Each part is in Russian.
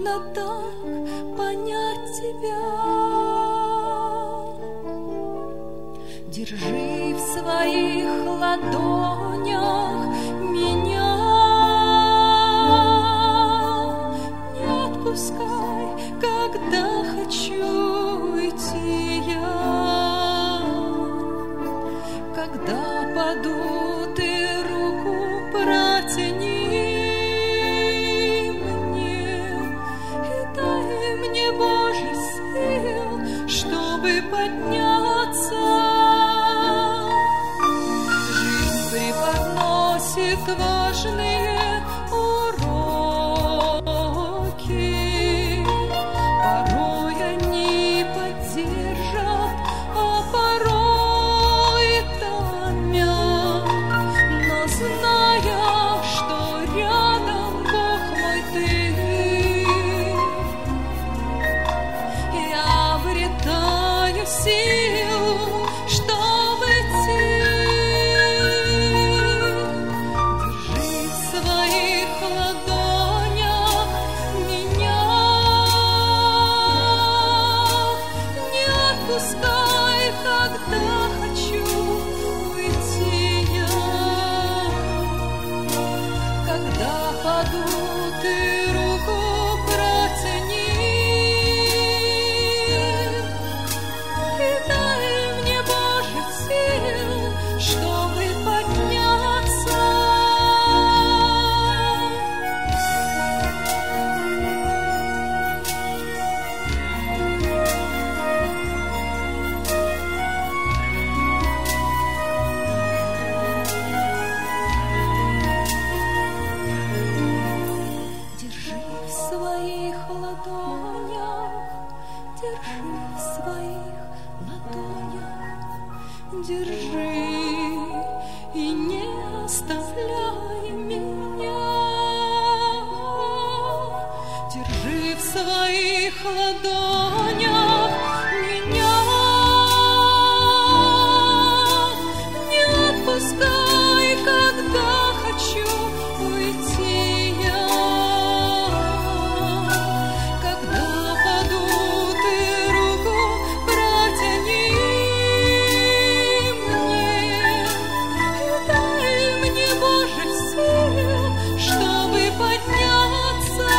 трудно так понять тебя. Держи в своих ладонях меня, не отпускай, когда хочу уйти я. Когда паду, ты руку протяни мне и дай мне, Боже, сил, чтобы подняться. Жизнь преподносит важные уроки, порой они поддержат, а порой томят. Но зная, что рядом Бог мой ты, я обретаю силу, чтобы идти. Держи в своих ладонях меня, не отпускай, когда хочу уйти я. Когда паду, ты руку протяни и дай мне, Боже, сил, чтобы подняться. Держи в своих ладонях, держи в своих ладонях, держи и не оставляй меня. Держи в своих ладонях меня, не отпускай, когда хочу уйти я. Когда паду, ты руку протяни мне и дай мне, Боже, сил, чтобы подняться.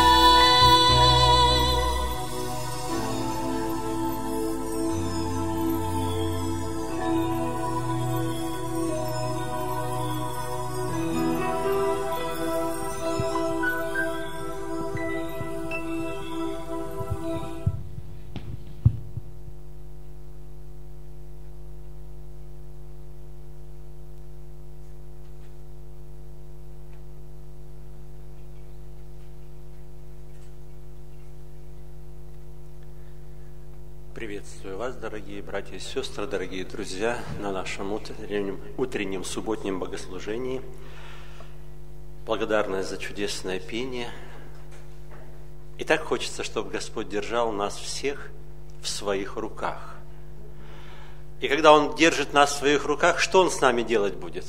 Приветствую вас, дорогие братья и сестры, дорогие друзья, на нашем утреннем субботнем богослужении. Благодарность за чудесное пение. И так хочется, чтобы Господь держал нас всех в своих руках. И когда Он держит нас в своих руках, что Он с нами делать будет?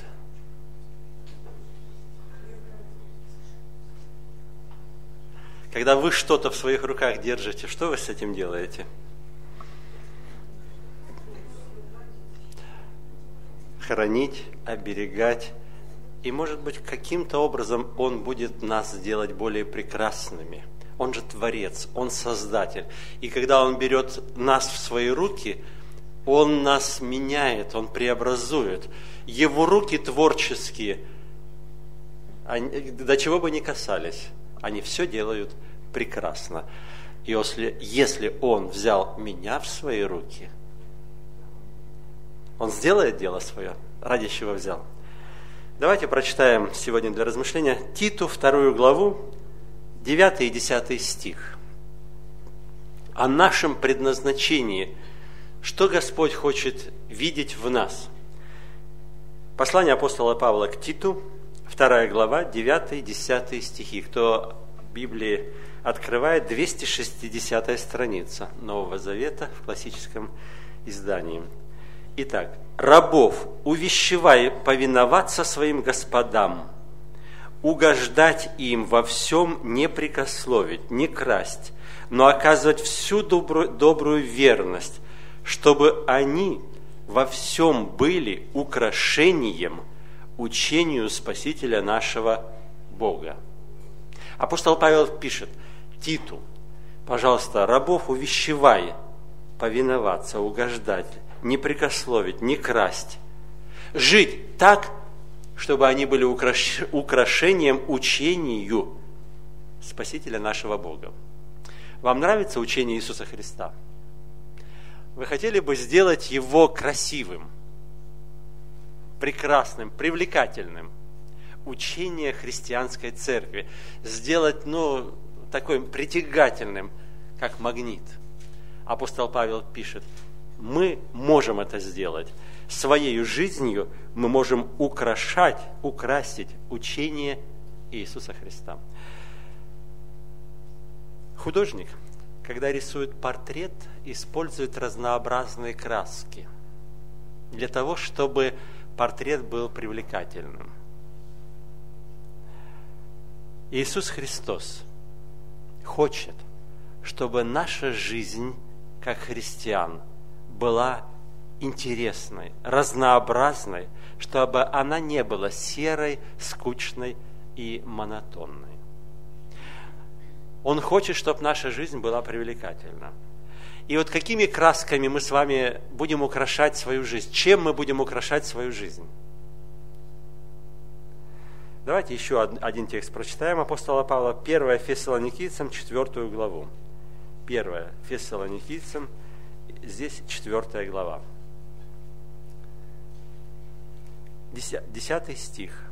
Когда вы что-то в своих руках держите, что вы с этим делаете? Хранить, оберегать. И, может быть, каким-то образом Он будет нас делать более прекрасными. Он же Творец, Он Создатель. И когда Он берет нас в свои руки, Он нас меняет, Он преобразует. Его руки творческие, до чего бы ни касались, они все делают прекрасно. И если Он взял меня в свои руки, Он сделает дело свое, ради чего взял. Давайте прочитаем сегодня для размышления Титу, 2 главу, 9 и 10 стих. О нашем предназначении, что Господь хочет видеть в нас. Послание апостола Павла к Титу, 2 глава, 9 и 10 стихи. Кто в Библии открывает, 260 страница Нового Завета в классическом издании. Итак, рабов увещевай повиноваться своим господам, угождать им во всем, не прекословить, не красть, но оказывать всю добрую верность, чтобы они во всем были украшением учению Спасителя нашего Бога. Апостол Павел пишет Титу: пожалуйста, рабов увещевай повиноваться, угождать, не прекословить, не красть, жить так, чтобы они были украшением учению Спасителя нашего Бога. Вам нравится учение Иисуса Христа? Вы хотели бы сделать его красивым, прекрасным, привлекательным? Учение христианской церкви сделать, такой притягательным, как магнит. Апостол Павел пишет: мы можем это сделать. Своей жизнью мы можем украсить учение Иисуса Христа. Художник, когда рисует портрет, использует разнообразные краски для того, чтобы портрет был привлекательным. Иисус Христос хочет, чтобы наша жизнь, как христиан, была интересной, разнообразной, чтобы она не была серой, скучной и монотонной. Он хочет, чтобы наша жизнь была привлекательна. И вот какими красками мы с вами будем украшать свою жизнь? Чем мы будем украшать свою жизнь? Давайте еще один текст прочитаем апостола Павла. 1 Фессалоникийцам, 4 главу. 1 Фессалоникийцам, здесь 4 глава. 10 стих.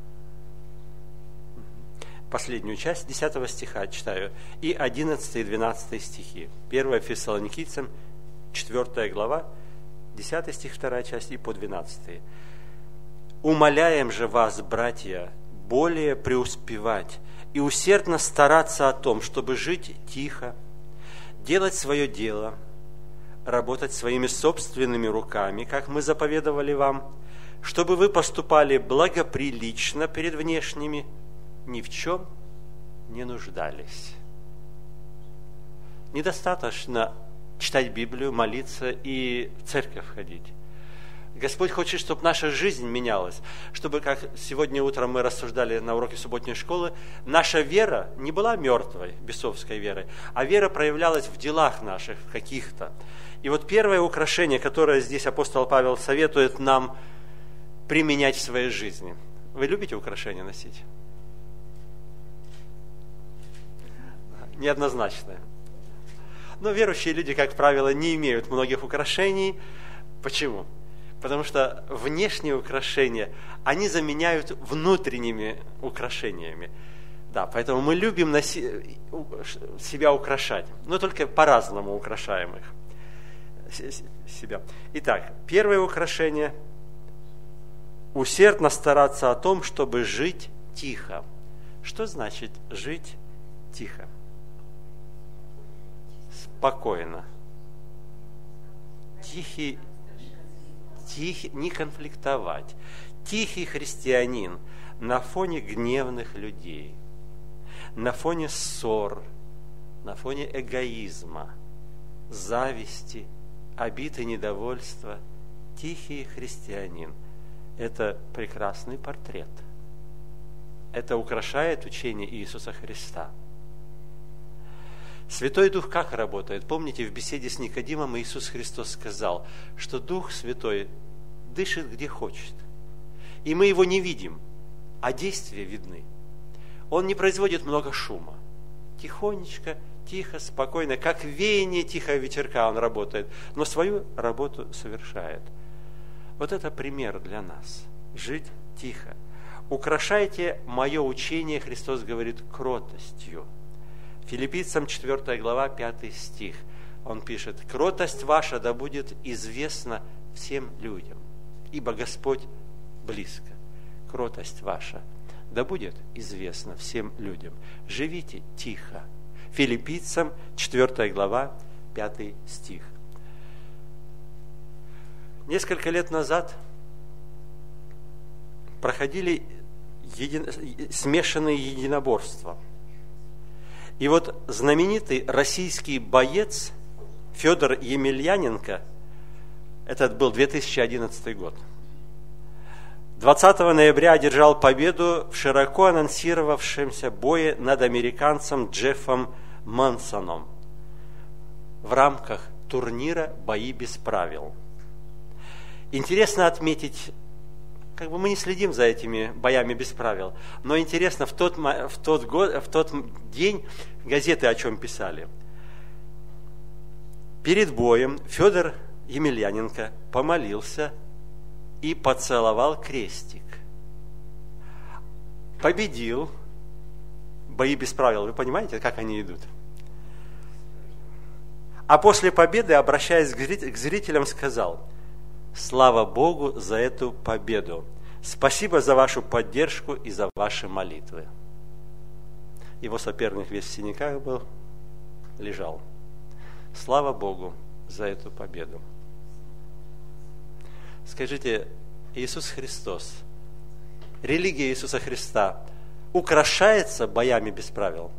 Последнюю часть 10 стиха читаю. И 11 и 12 стихи. 1 Фессалоникийцам, 4 глава, 10 стих, 2 часть и по 12. «Умоляем же вас, братья, более преуспевать и усердно стараться о том, чтобы жить тихо, делать свое дело, работать своими собственными руками, как мы заповедовали вам, чтобы вы поступали благоприлично перед внешними, ни в чем не нуждались». Недостаточно читать Библию, молиться и в церковь ходить. Господь хочет, чтобы наша жизнь менялась, чтобы, как сегодня утром мы рассуждали на уроке субботней школы, наша вера не была мертвой, бесовской верой, а вера проявлялась в делах наших каких-то. И вот первое украшение, которое здесь апостол Павел советует нам применять в своей жизни. Вы любите украшения носить? Неоднозначное. Но верующие люди, как правило, не имеют многих украшений. Почему? Потому что внешние украшения, они заменяют внутренними украшениями. Да, поэтому мы любим себя украшать, но только по-разному украшаем себя. Итак, первое украшение – усердно стараться о том, чтобы жить тихо. Что значит жить тихо? Спокойно. Тихий, не конфликтовать. Тихий христианин на фоне гневных людей, на фоне ссор, на фоне эгоизма, зависти, обид и недовольства. Тихий христианин – это прекрасный портрет. Это украшает учение Иисуса Христа. Святой Дух как работает? Помните, в беседе с Никодимом Иисус Христос сказал, что Дух Святой дышит где хочет. И мы его не видим, а действия видны. Он не производит много шума. Тихонечко, тихо, спокойно, как веяние тихого ветерка он работает, но свою работу совершает. Вот это пример для нас. Жить тихо. Украшайте мое учение, Христос говорит, кротостью. Филиппийцам 4 глава, 5 стих. Он пишет: «Кротость ваша да будет известна всем людям, ибо Господь близко». Кротость ваша да будет известна всем людям. Живите тихо. Филиппийцам 4 глава, 5 стих. Несколько лет назад проходили смешанные единоборства. И вот знаменитый российский боец Федор Емельяненко, этот был 2011 год, 20 ноября одержал победу в широко анонсировавшемся бое над американцем Джеффом Монсоном в рамках турнира «Бои без правил». Интересно отметить, мы не следим за этими боями без правил, но интересно, в тот день газеты о чем писали. Перед боем Федор Емельяненко помолился и поцеловал крестик. Победил. Бои без правил, вы понимаете, как они идут? А после победы, обращаясь к зрителям, сказал: «Слава Богу за эту победу! Спасибо за вашу поддержку и за ваши молитвы». Его соперник весь в синяках был, лежал. Слава Богу за эту победу. Скажите, Иисус Христос, религия Иисуса Христа украшается боями без правил?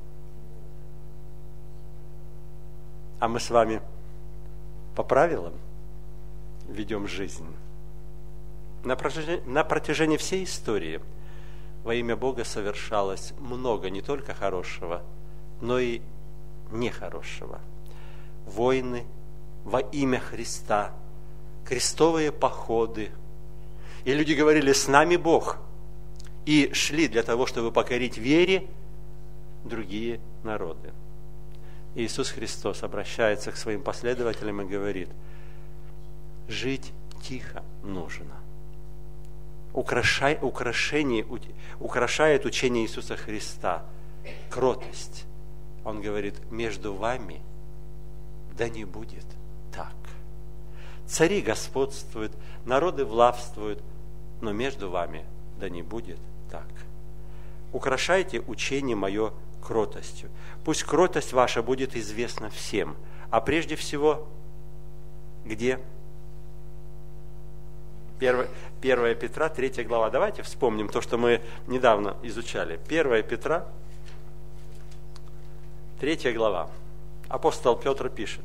А мы с вами по правилам ведем жизнь. На протяжении всей истории во имя Бога совершалось много не только хорошего, но и нехорошего. Войны во имя Христа, крестовые походы. И люди говорили: «С нами Бог». И шли для того, чтобы покорить вере другие народы. Иисус Христос обращается к своим последователям и говорит: жить тихо нужно. Украшает учение Иисуса Христа кротость. Он говорит: между вами да не будет так. Цари господствуют, народы властвуют, но между вами да не будет так. Украшайте учение мое кротостью. Пусть кротость ваша будет известна всем. А прежде всего, где? 1 Петра, 3 глава. Давайте вспомним то, что мы недавно изучали. 1 Петра, 3 глава. Апостол Петр пишет.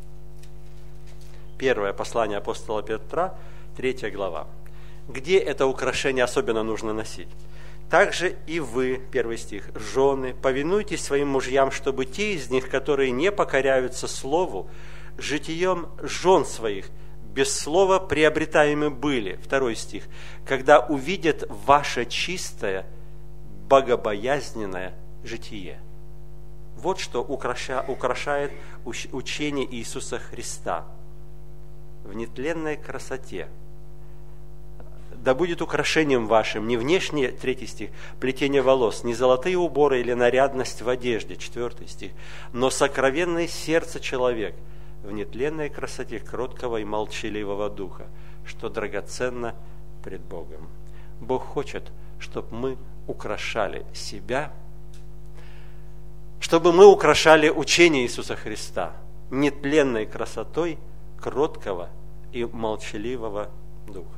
Первое послание апостола Петра, 3 глава. Где это украшение особенно нужно носить? Также и вы, 1 стих, жены, повинуйтесь своим мужьям, чтобы те из них, которые не покоряются слову, житием жен своих, без слова приобретаемы были. 2 стих, когда увидят ваше чистое, богобоязненное житие. Вот что украшает учение Иисуса Христа в нетленной красоте. Да будет украшением вашим не внешнее, 3 стих, плетение волос, не золотые уборы или нарядность в одежде, 4 стих, но сокровенное сердце человек в нетленной красоте кроткого и молчаливого духа, что драгоценно пред Богом. Бог хочет, чтобы мы украшали себя, чтобы мы украшали учение Иисуса Христа нетленной красотой кроткого и молчаливого духа.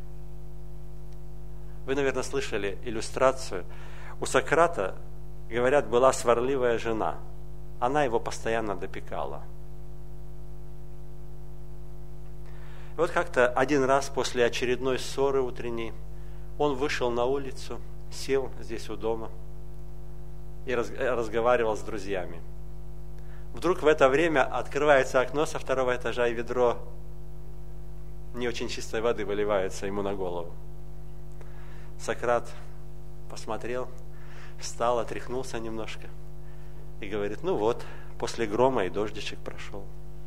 Вы, наверное, слышали иллюстрацию. У Сократа, говорят, была сварливая жена. Она его постоянно допекала. И вот как-то один раз после очередной ссоры утренней он вышел на улицу, сел здесь у дома и разговаривал с друзьями. Вдруг в это время открывается окно со 2 этажа, и ведро не очень чистой воды выливается ему на голову. Сократ посмотрел, встал, отряхнулся немножко и говорит: ну вот, после грома и дождичек прошел.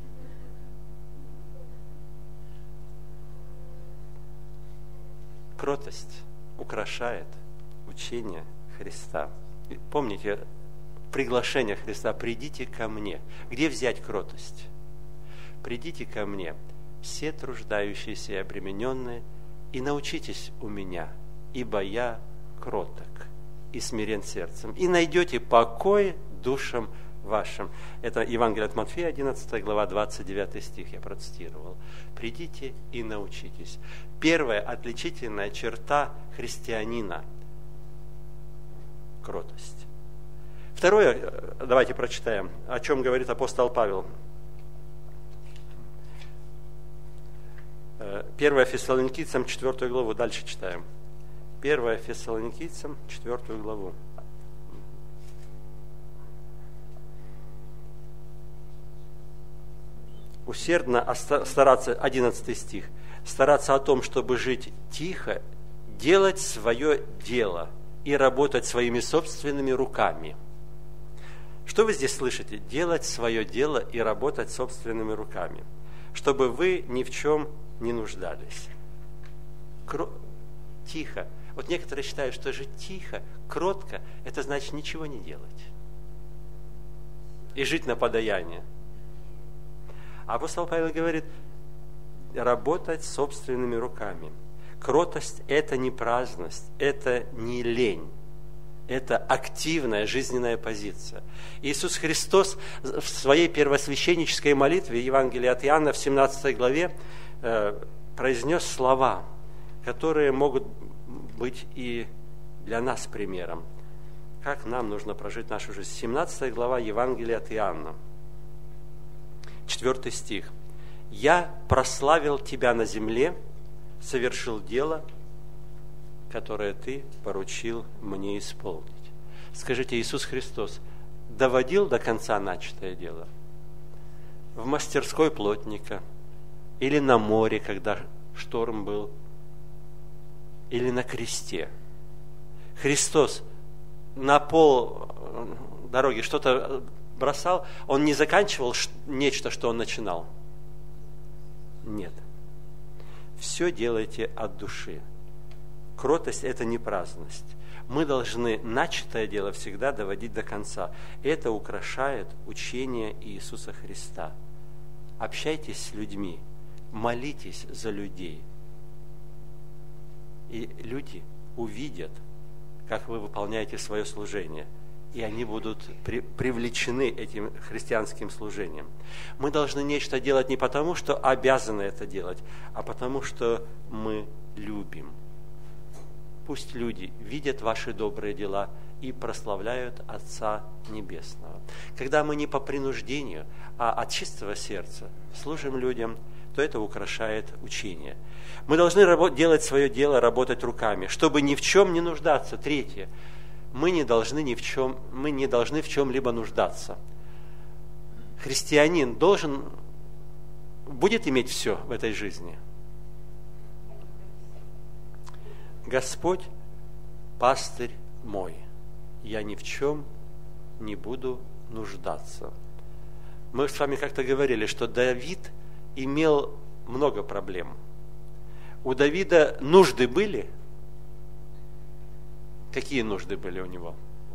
Кротость украшает учение Христа. И помните приглашение Христа: придите ко мне. Где взять кротость? Придите ко мне, все труждающиеся и обремененные, и научитесь у меня, ибо я кроток и смирен сердцем, и найдете покой душам вашим. Это Евангелие от Матфея, 11 глава, 29 стих, я процитировал. Придите и научитесь. Первая отличительная черта христианина кротость. Второе, давайте прочитаем, о чем говорит апостол Павел. 1 Фессалоникийцам 4 главу, дальше читаем. 1 Фессалоникийцам 4 главу. Усердно стараться, 11 стих, стараться о том, чтобы жить тихо, делать свое дело и работать своими собственными руками. Что вы здесь слышите? Делать свое дело и работать собственными руками, чтобы вы ни в чем не нуждались. Тихо. Вот некоторые считают, что жить тихо, кротко, это значит ничего не делать. И жить на подаяние. А апостол Павел говорит, работать собственными руками. Кротость – это не праздность, это не лень. Это активная жизненная позиция. Иисус Христос в своей первосвященнической молитве, Евангелии от Иоанна в 17 главе, произнес слова, которые могут быть и для нас примером. Как нам нужно прожить нашу жизнь. 17 глава Евангелия от Иоанна, 4 стих. «Я прославил Тебя на земле, совершил дело, которое Ты поручил мне исполнить». Скажите, Иисус Христос доводил до конца начатое дело? В мастерской плотника, или на море, когда шторм был, или на кресте? Христос на пол дороги что-то бросал, Он не заканчивал нечто, что Он начинал? Нет. Все делайте от души. Кротость – это не праздность. Мы должны начатое дело всегда доводить до конца. Это украшает учение Иисуса Христа. Общайтесь с людьми, молитесь за людей. И люди увидят, как вы выполняете свое служение, и они будут привлечены этим христианским служением. Мы должны нечто делать не потому, что обязаны это делать, а потому, что мы любим. Пусть люди видят ваши добрые дела и прославляют Отца Небесного. Когда мы не по принуждению, а от чистого сердца служим людям, то это украшает учение. Мы должны делать свое дело, работать руками, чтобы ни в чем не нуждаться. Третье. Мы не должны в чем-либо нуждаться. Христианин будет иметь все в этой жизни. Господь, пастырь мой, я ни в чем не буду нуждаться. Мы с вами как-то говорили, что Давид имел много проблем. У Давида нужды были? Какие нужды были у него?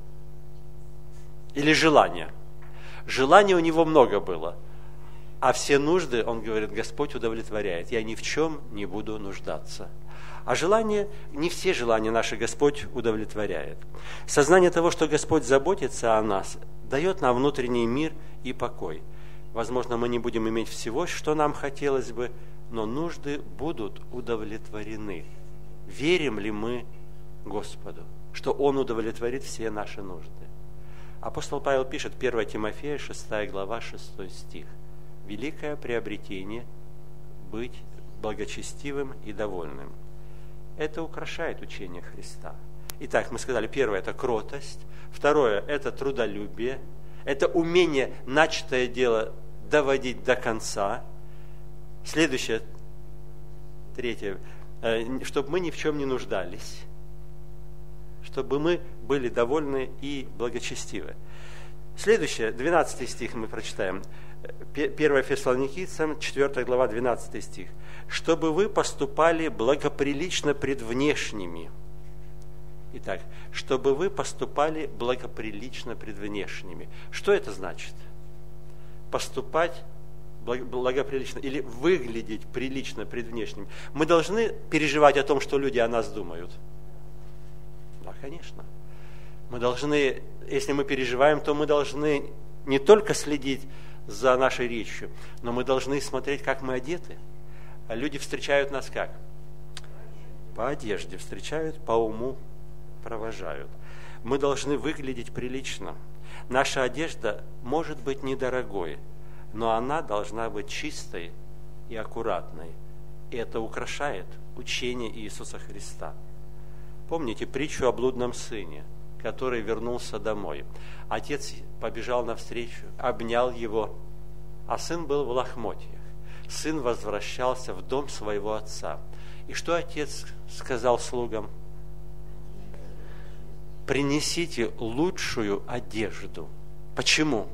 Или желания? Желаний у него много было. А все нужды, он говорит, Господь удовлетворяет. Я ни в чем не буду нуждаться. А желания, не все желания наши Господь удовлетворяет. Сознание того, что Господь заботится о нас, дает нам внутренний мир и покой. Возможно, мы не будем иметь всего, что нам хотелось бы, но нужды будут удовлетворены. Верим ли мы Господу, что Он удовлетворит все наши нужды? Апостол Павел пишет, 1 Тимофея, 6 глава, 6 стих. «Великое приобретение – быть благочестивым и довольным». Это украшает учение Христа. Итак, мы сказали, первое – это кротость, второе – это трудолюбие, это умение начатое дело доводить до конца. Следующее, третье, чтобы мы ни в чем не нуждались, чтобы мы были довольны и благочестивы. Следующее, 12 стих мы прочитаем. 1 Фессалоникийцам, 4 глава, 12 стих. «Чтобы вы поступали благоприлично пред внешними». Итак, чтобы вы поступали благоприлично пред внешними. Что это значит? Поступать благоприлично или выглядеть прилично пред внешними. Мы должны переживать о том, что люди о нас думают. Да, конечно. Мы должны, если мы переживаем, то мы должны не только следить за нашей речью, но мы должны смотреть, как мы одеты. А люди встречают нас как? По одежде встречают, по уму провожают. Мы должны выглядеть прилично. Наша одежда может быть недорогой, но она должна быть чистой и аккуратной. И это украшает учение Иисуса Христа. Помните притчу о блудном сыне, который вернулся домой? Отец побежал навстречу, обнял его, а сын был в лохмотьях. Сын возвращался в дом своего отца. И что отец сказал слугам? Принесите лучшую одежду. Почему?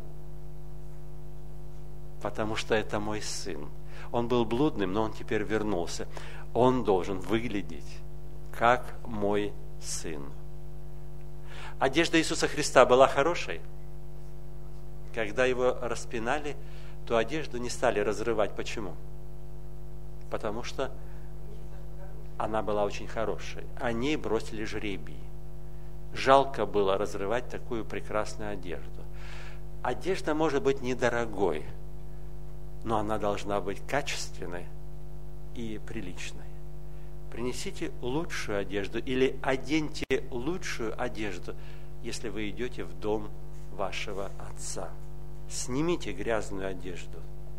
Потому что это мой сын. Он был блудным, но он теперь вернулся. Он должен выглядеть как мой сын. Одежда Иисуса Христа была хорошей. Когда его распинали, то одежду не стали разрывать. Почему? Потому что она была очень хорошей. О ней бросили жребий. Жалко было разрывать такую прекрасную одежду. Одежда может быть недорогой, но она должна быть качественной и приличной. Принесите лучшую одежду или оденьте лучшую одежду, если вы идете в дом вашего отца. Снимите грязную одежду.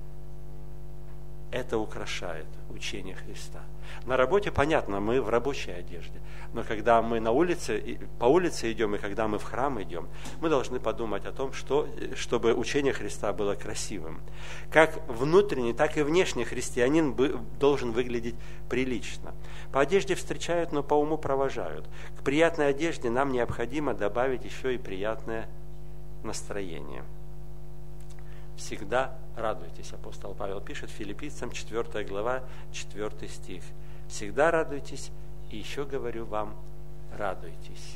Это украшает учение Христа. На работе, понятно, мы в рабочей одежде. Но когда мы по улице идем, и когда мы в храм идем, мы должны подумать о том, чтобы учение Христа было красивым. Как внутренний, так и внешний христианин должен выглядеть прилично. По одежде встречают, но по уму провожают. К приятной одежде нам необходимо добавить еще и приятное настроение. Всегда радуйтесь, апостол Павел пишет Филиппийцам 4 глава, 4 стих. Всегда радуйтесь, и еще говорю вам, радуйтесь.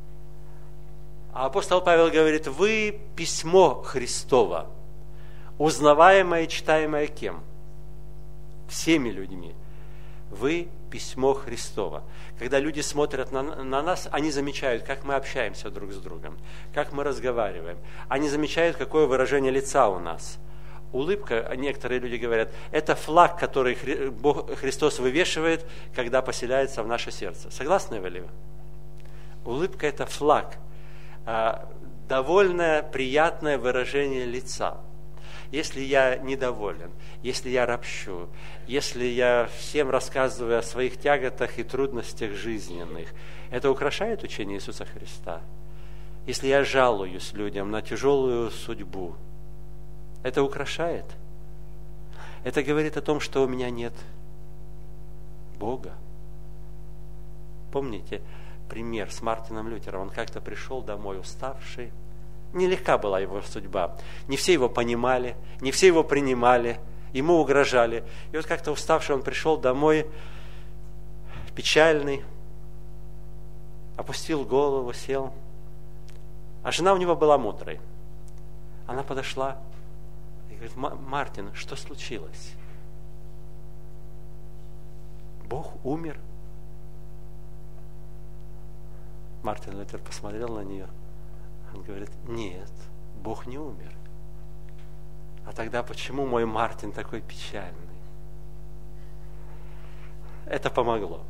А апостол Павел говорит, вы письмо Христово, узнаваемое и читаемое кем? Всеми людьми. Вы письмо Христово. Когда люди смотрят на нас, они замечают, как мы общаемся друг с другом, как мы разговариваем. Они замечают, какое выражение лица у нас. Улыбка, некоторые люди говорят, это флаг, который Христос вывешивает, когда поселяется в наше сердце. Согласны вы ли? Улыбка – это флаг, довольное, приятное выражение лица. Если я недоволен, если я ропщу, если я всем рассказываю о своих тяготах и трудностях жизненных, это украшает учение Иисуса Христа. Если я жалуюсь людям на тяжелую судьбу, это украшает. Это говорит о том, что у меня нет Бога. Помните пример с Мартином Лютером? Он как-то пришел домой уставший. Нелегка была его судьба. Не все его понимали, не все его принимали, ему угрожали. И вот как-то уставший он пришел домой, печальный, опустил голову, сел. А жена у него была мудрой. Она подошла и говорит, Мартин, что случилось? Бог умер? Мартин Лютер посмотрел на нее. Он говорит, нет, Бог не умер. А тогда почему мой Мартин такой печальный? Это помогло.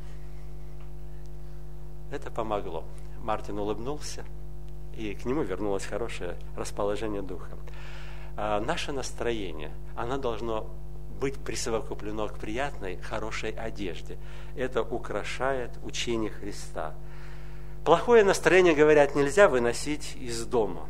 Это помогло. Мартин улыбнулся, и к нему вернулось хорошее расположение духа. Наше настроение, оно должно быть присовокуплено к приятной, хорошей одежде. Это украшает учение Христа. Плохое настроение, говорят, нельзя выносить из дома.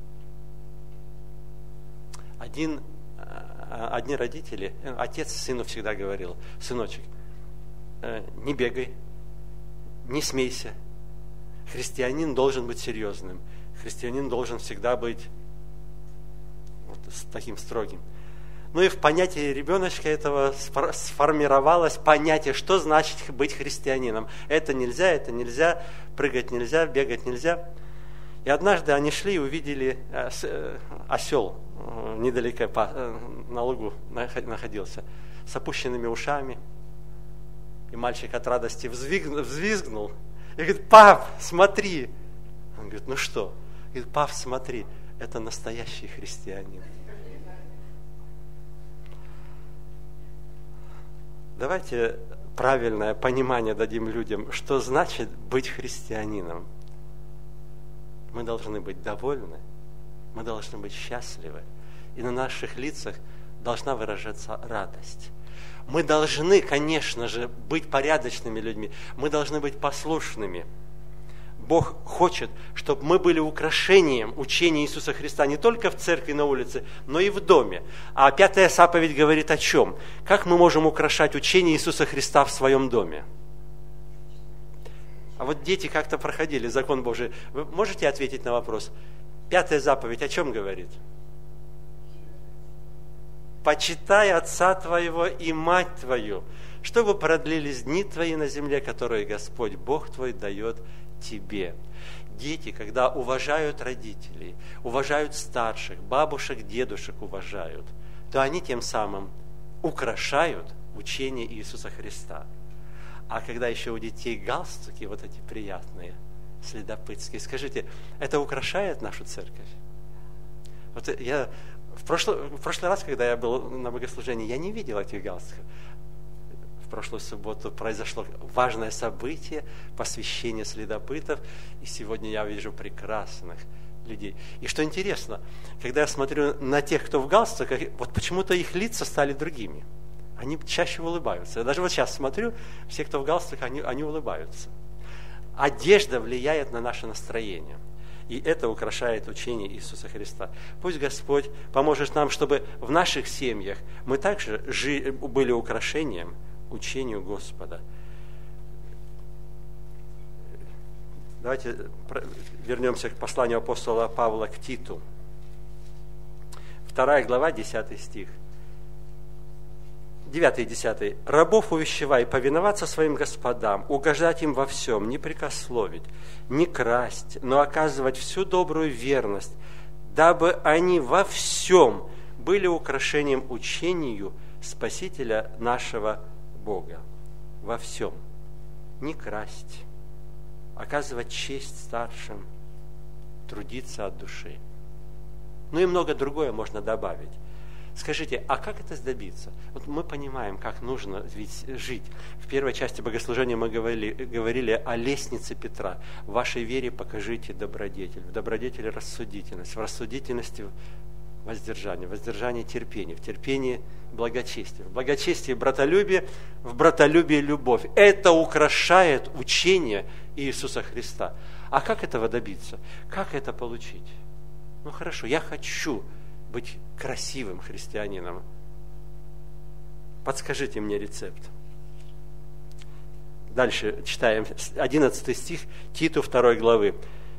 Одни родители, отец сыну всегда говорил, сыночек, не бегай, не смейся. Христианин должен быть серьезным. Христианин должен всегда быть вот таким строгим. Ну и в понятии ребеночка этого сформировалось понятие, что значит быть христианином. Это нельзя, прыгать нельзя, бегать нельзя. И однажды они шли и увидели осел, недалеко на лугу находился, с опущенными ушами. И мальчик от радости взвизгнул и говорит, пап, смотри. Он говорит, ну что? Говорит, пап, смотри, это настоящий христианин. Давайте правильное понимание дадим людям, что значит быть христианином. мы должны быть довольны, мы должны быть счастливы, и на наших лицах должна выражаться радость. Мы должны, конечно же, быть порядочными людьми, мы должны быть послушными. Бог хочет, чтобы мы были украшением учения Иисуса Христа не только в церкви на улице, но и в доме. А 5-я заповедь говорит о чем? Как мы можем украшать учение Иисуса Христа в своем доме? А вот дети как-то проходили закон Божий. Вы можете ответить на вопрос? 5-я заповедь о чем говорит? «Почитай отца твоего и мать твою, чтобы продлились дни твои на земле, которые Господь Бог твой дает тебе». Дети, когда уважают родителей, уважают старших, бабушек, дедушек уважают, то они тем самым украшают учение Иисуса Христа. А когда еще у детей галстуки, вот эти приятные, следопытские, скажите, это украшает нашу церковь? Вот я в прошлый раз, когда я был на богослужении, я не видел этих галстуков. В прошлую субботу произошло важное событие, посвящение следопытов, и сегодня я вижу прекрасных людей. И что интересно, когда я смотрю на тех, кто в галстуках, вот почему-то их лица стали другими. Они чаще улыбаются. Я даже вот сейчас смотрю, все, кто в галстуках, они улыбаются. Одежда влияет на наше настроение. И это украшает учение Иисуса Христа. Пусть Господь поможет нам, чтобы в наших семьях мы также были украшением учению Господа. Давайте вернемся к посланию апостола Павла к Титу. 2 глава, 10 стих. 9 и 10. «Рабов увещевай повиноваться своим господам, угождать им во всем, не прекословить, не красть, но оказывать всю добрую верность, дабы они во всем были украшением учению Спасителя нашего Бога». Во всем. Не красть, оказывать честь старшим, трудиться от души. Ну и много другое можно добавить. Скажите, а как это добиться? Вот мы понимаем, как нужно ведь жить. В первой части богослужения мы говорили о лестнице Петра. В вашей вере покажите добродетель, в добродетели рассудительность, в рассудительности воздержание, в воздержании терпение, в терпении благочестие, в благочестии братолюбие, в братолюбии любовь. Это украшает учение Иисуса Христа. А как этого добиться? Как это получить? Ну хорошо, я хочу быть красивым христианином. Подскажите мне рецепт. Дальше читаем 11 стих Титу 2 главы.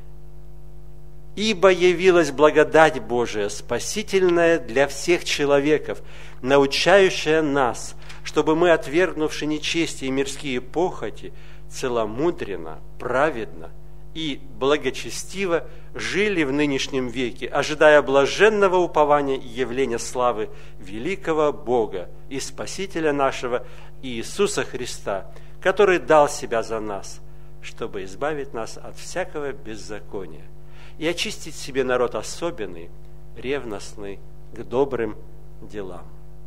«Ибо явилась благодать Божия, спасительная для всех человеков, научающая нас, чтобы мы, отвергнувши нечестие и мирские похоти, целомудренно, праведно и благочестиво жили в нынешнем веке, ожидая блаженного упования и явления славы великого Бога и Спасителя нашего Иисуса Христа, который дал себя за нас, чтобы избавить нас от всякого беззакония и очистить себе народ особенный, ревностный к добрым делам».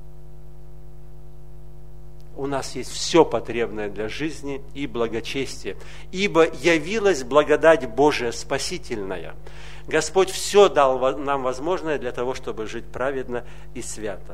У нас есть все потребное для жизни и благочестия, ибо явилась благодать Божия спасительная. Господь все дал нам возможное для того, чтобы жить праведно и свято.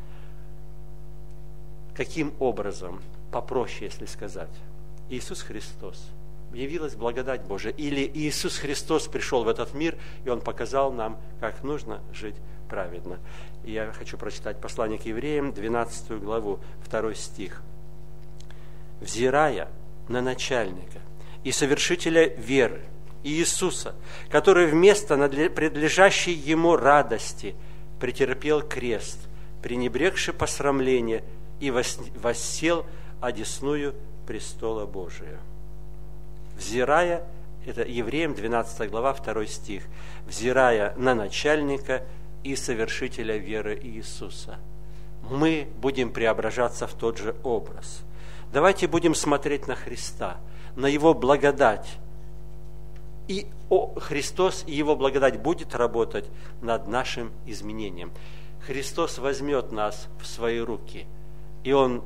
Каким образом? Попроще, если сказать. Иисус Христос. Явилась благодать Божия. Или Иисус Христос пришел в этот мир, и Он показал нам, как нужно жить праведно. И я хочу прочитать послание к евреям, 12 главу, 2 стих. «Взирая на начальника и совершителя веры, Иисуса, который вместо предлежащей Ему радости претерпел крест, пренебрегши посрамление, и воссел одесную престола Божия». Взирая, это Евреям 12 глава, 2 стих, «Взирая на начальника и совершителя веры Иисуса». Мы будем преображаться в тот же образ. Давайте будем смотреть на Христа, на Его благодать. И Христос и Его благодать будет работать над нашим изменением. Христос возьмет нас в свои руки, и Он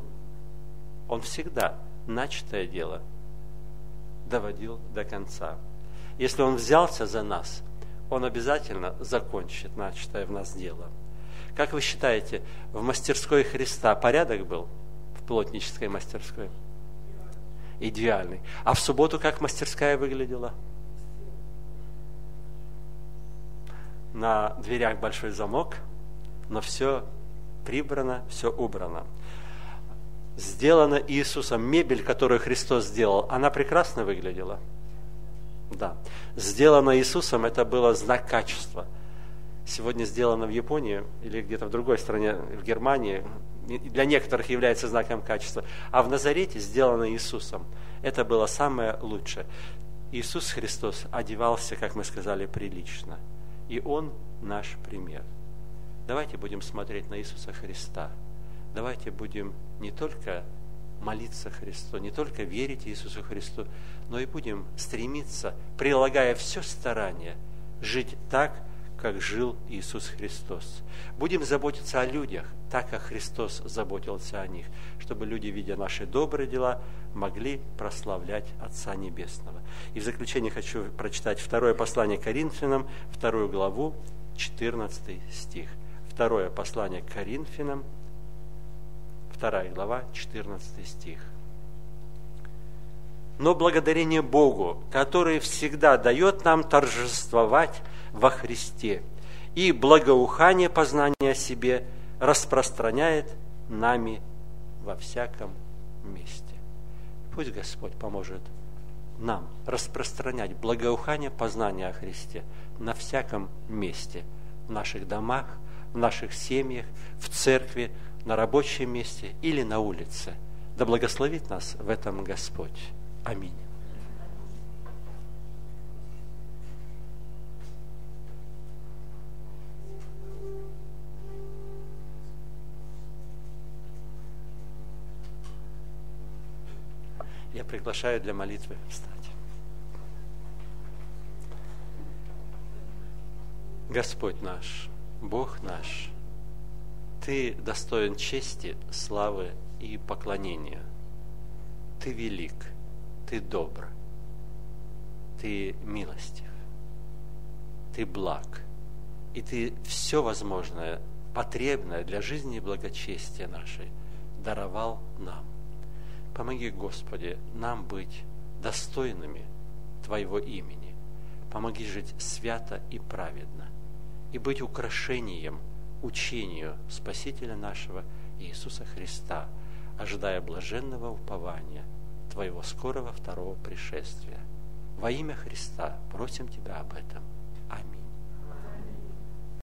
всегда начатое дело доводил до конца. если Он взялся за нас, Он обязательно закончит начатое в нас дело. Как вы считаете, в мастерской Христа порядок был? В плотнической мастерской? Идеальный. А в субботу как мастерская выглядела? На дверях большой замок, но все прибрано, все убрано. Сделана Иисусом мебель, которую Христос сделал, она прекрасно выглядела? Да. Сделано Иисусом, это было знак качества. Сегодня сделано в Японии или где-то в другой стране, в Германии, для некоторых является знаком качества. А в Назарете сделано Иисусом. Это было самое лучшее. Иисус Христос одевался, как мы сказали, прилично. И Он наш пример. Давайте будем смотреть на Иисуса Христа. Давайте будем не только молиться Христу, не только верить Иисусу Христу, но и будем стремиться, прилагая все старание, жить так, как жил Иисус Христос. Будем заботиться о людях, так как Христос заботился о них, чтобы люди, видя наши добрые дела, могли прославлять Отца Небесного. И в заключение хочу прочитать второе послание к Коринфянам, 2 главу, 14 стих. Второе послание к Коринфянам, 2 глава, 14 стих. «Но благодарение Богу, который всегда дает нам торжествовать во Христе, и благоухание познания о себе распространяет нами во всяком месте». Пусть Господь поможет нам распространять благоухание познания о Христе на всяком месте, в наших домах, в наших семьях, в церкви, на рабочем месте или на улице. Да благословит нас в этом Господь. Аминь. Я приглашаю для молитвы встать. Господь наш, Бог наш, Ты достоин чести, славы и поклонения. Ты велик, Ты добр, Ты милостив, Ты благ, и Ты все возможное, потребное для жизни и благочестия нашей даровал нам. Помоги, Господи, нам быть достойными Твоего имени. Помоги жить свято и праведно, и быть украшением учению Спасителя нашего Иисуса Христа, ожидая блаженного упования Твоего скорого второго пришествия. Во имя Христа просим Тебя об этом.